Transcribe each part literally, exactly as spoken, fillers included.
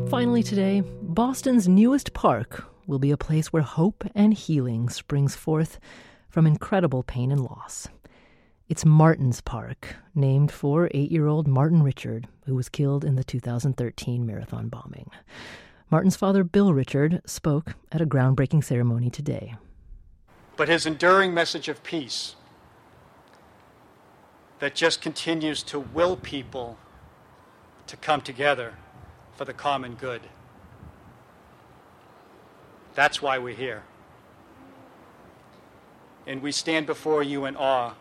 Finally today, Boston's newest park will be a place where hope and healing springs forth from incredible pain and loss. It's Martin's Park, named for eight-year-old Martin Richard, who was killed in the two thousand thirteen marathon bombing. Martin's father, Bill Richard, spoke at a groundbreaking ceremony today. But his enduring message of peace that just continues to will people to come together for the common good. That's why we're here. And we stand before you in awe,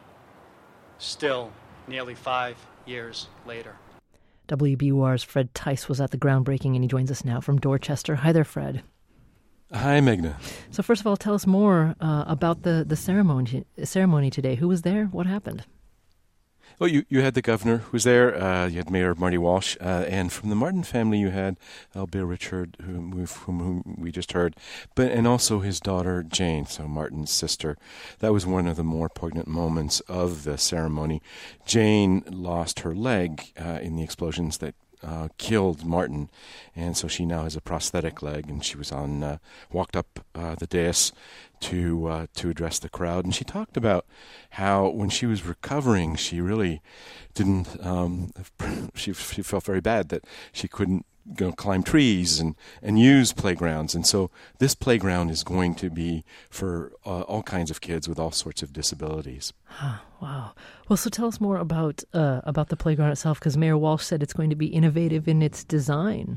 still nearly five years later. W B U R's Fred Tice was at the groundbreaking, and he joins us now from Dorchester. Hi there, Fred. Hi, Meghna. So first of all, tell us more uh, about the, the ceremony ceremony today. Who was there? What happened? Well, you, you had the governor who was there. Uh, you had Mayor Marty Walsh. Uh, and from the Martin family, you had uh, Bill Richard, whom, we've, whom, whom we just heard, but and also his daughter, Jane, so Martin's sister. That was one of the more poignant moments of the ceremony. Jane lost her leg uh, in the explosions that Uh, killed Martin, and so she now has a prosthetic leg, and she was on uh, walked up uh, the dais to uh, to address the crowd, and she talked about how when she was recovering, she really didn't. Um, she she felt very bad that she couldn't go climb trees and, and use playgrounds, and so this playground is going to be for uh, all kinds of kids with all sorts of disabilities. Huh, wow. Well, so tell us more about uh, about the playground itself, because Mayor Walsh said it's going to be innovative in its design.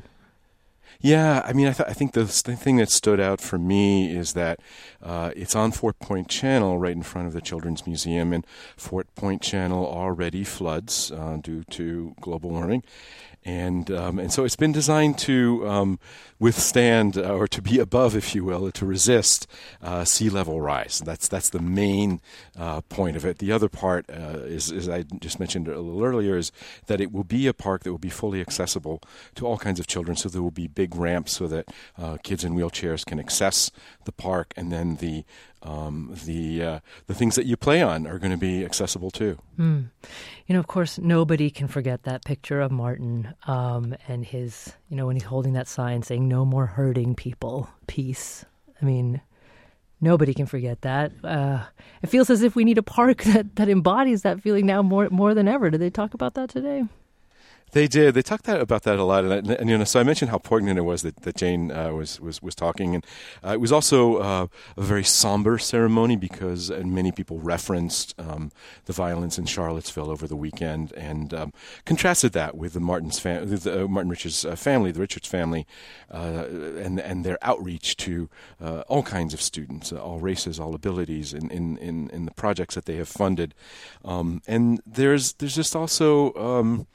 Yeah, I mean, I, th- I think the, the thing that stood out for me is that uh, it's on Fort Point Channel right in front of the Children's Museum, and Fort Point Channel already floods uh, due to global warming. And um, and so it's been designed to um, withstand, uh, or to be above, if you will, to resist uh, sea level rise. That's that's the main uh, point of it. The other part uh, is, as I just mentioned a little earlier, is that it will be a park that will be fully accessible to all kinds of children. So there will be big ramps so that uh, kids in wheelchairs can access the park, and then the Um, the uh, the things that you play on are going to be accessible too. Mm. You know, of course, nobody can forget that picture of Martin um, and his, you know, when he's holding that sign saying "No more hurting people, peace." I mean, nobody can forget that. Uh, it feels as if we need a park that, that embodies that feeling now more more than ever. Did they talk about that today? They did. They talked that, about that a lot, and, and you know. So I mentioned how poignant it was that, that Jane uh, was, was was talking, and uh, it was also uh, a very somber ceremony because and many people referenced um, the violence in Charlottesville over the weekend, and um, contrasted that with the Martin's fam- the uh, Martin Richards uh, family, the Richards family, uh, and and their outreach to uh, all kinds of students, uh, all races, all abilities, in, in, in, in the projects that they have funded, um, and there's there's just also. Um,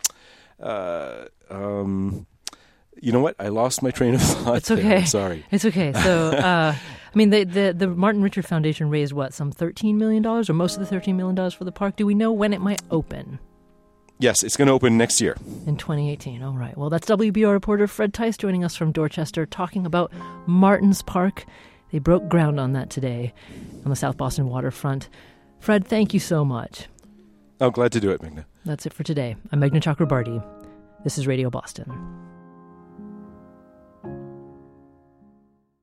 Uh, um, you know what? I lost my train of thought. It's okay. There. I'm sorry. It's okay. So, uh, I mean, the, the the Martin Richard Foundation raised what, some thirteen million dollars, or most of the thirteen million dollars for the park. Do we know when it might open? Yes, it's going to open next year. In twenty eighteen. All right. Well, that's W B U R reporter Fred Tice joining us from Dorchester, talking about Martin's Park. They broke ground on that today on the South Boston waterfront. Fred, thank you so much. Oh, glad to do it, Meghna. That's it for today. I'm Meghna Chakrabarti. This is Radio Boston.